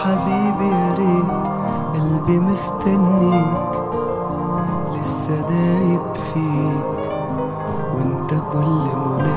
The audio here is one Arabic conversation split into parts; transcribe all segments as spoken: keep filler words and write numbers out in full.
حبيبي يا ريت قلبي مستنيك لسه دايب فيك وانت كل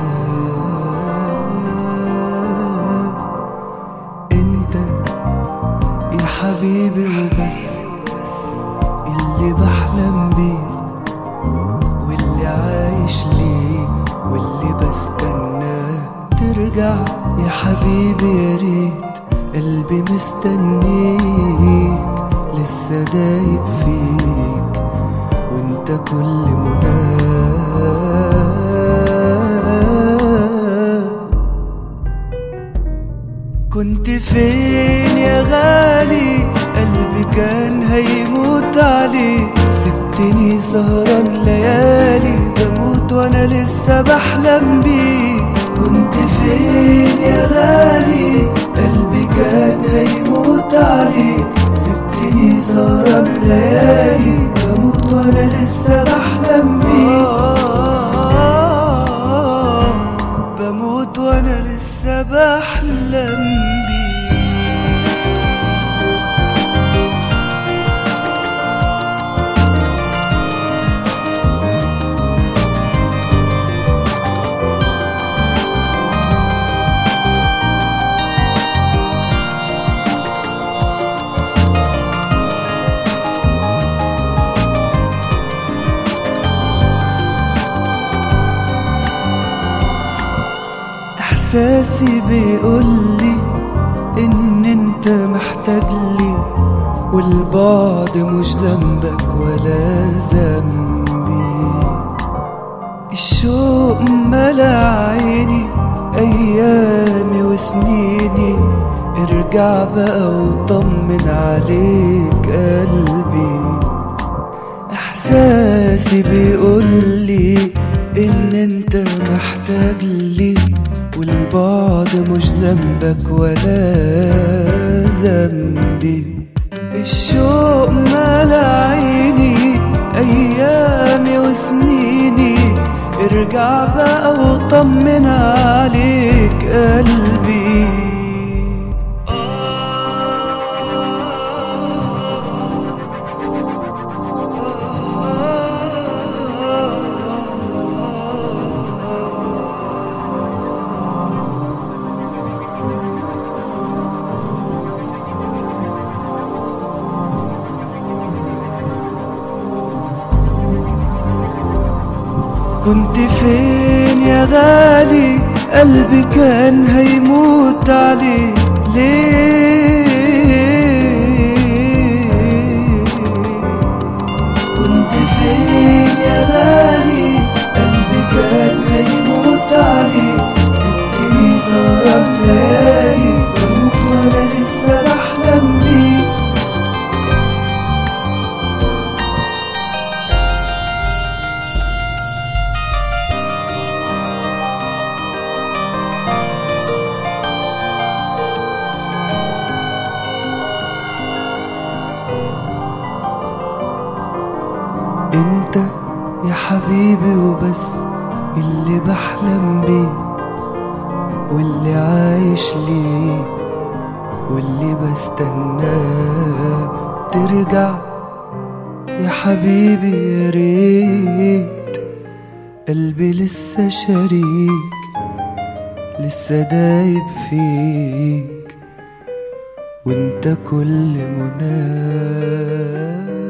مناه. انت يا حبيبي وبس اللي بحلم بيه واللي عايش ليه واللي بستناه. ترجع يا حبيبي يا ريت قلبي مستنيك لسه دايب فيك وانت كل مناه. كنت فين يا غالي قلبي كان هيموت عليك، سبتني سهران ليالي بموت وانا لسه بحلم بيك. كنت فين يا غالي قلبي كان هيموت عليك، سبتني سهران ليالي بموت وانا لسه بحلم بيك. بموت وانا لسه بحلم بيك. احساسي بيقولي ان انت محتاجلي والبعد مش ذنبك ولا ذنبي. الشوق ملا عيني ايامي وسنيني، ارجع بقى وطمن عليك قلبي. احساسي بيقولي ان انت محتاجلي والبعد مش ذنبك ولا ذنبي. الشوق ملا عيني ايامي وسنيني، ارجع بقى وطمن عليك قلبي. كنت فين يا غالي قلبي كان هيموت عليك ليه؟ كنت فين يا غالي قلبي كان هيموت عليك، سبتني سهران ليالي بموت وانا لسه بحلم بيك. انت يا حبيبي وبس اللي بحلم بيه واللي عايش ليه واللي بستناه. ترجع يا حبيبي يا ريت قلبي لسه شريك لسه دايب فيك وانت كل مناه.